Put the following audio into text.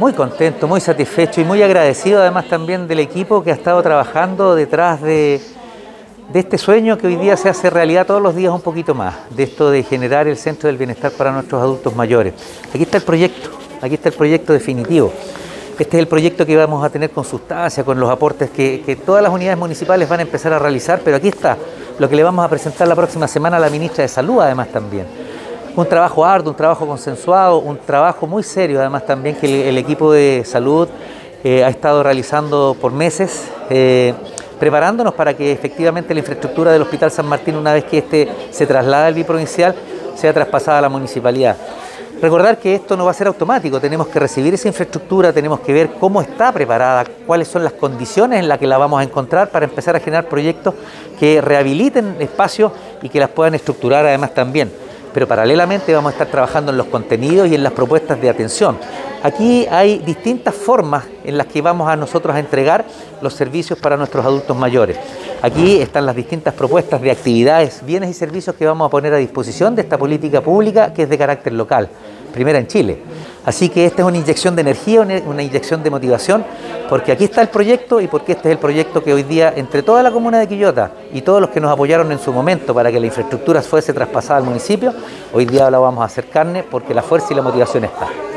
Muy contento, muy satisfecho y muy agradecido además también del equipo que ha estado trabajando detrás de este sueño que hoy día se hace realidad todos los días un poquito más, de esto de generar el centro del bienestar para nuestros adultos mayores. Aquí está el proyecto definitivo. Este es el proyecto que vamos a tener con sustancia, con los aportes que todas las unidades municipales van a empezar a realizar, pero aquí está lo que le vamos a presentar la próxima semana a la ministra de Salud además también. Un trabajo arduo, un trabajo consensuado, un trabajo muy serio además también que el equipo de salud ha estado realizando por meses, preparándonos para que efectivamente la infraestructura del Hospital San Martín, una vez que este se traslada al biprovincial, sea traspasada a la municipalidad. Recordar que esto no va a ser automático, tenemos que recibir esa infraestructura, tenemos que ver cómo está preparada, cuáles son las condiciones en las que la vamos a encontrar para empezar a generar proyectos que rehabiliten espacios y que las puedan estructurar además también. Pero paralelamente vamos a estar trabajando en los contenidos y en las propuestas de atención. Aquí hay distintas formas en las que vamos a nosotros a entregar los servicios para nuestros adultos mayores. Aquí están las distintas propuestas de actividades, bienes y servicios que vamos a poner a disposición de esta política pública que es de carácter local, primera en Chile. Así que esta es una inyección de energía, una inyección de motivación, porque aquí está el proyecto y porque este es el proyecto que hoy día, entre toda la comuna de Quillota y todos los que nos apoyaron en su momento para que la infraestructura fuese traspasada al municipio, hoy día la vamos a hacer carne porque la fuerza y la motivación está.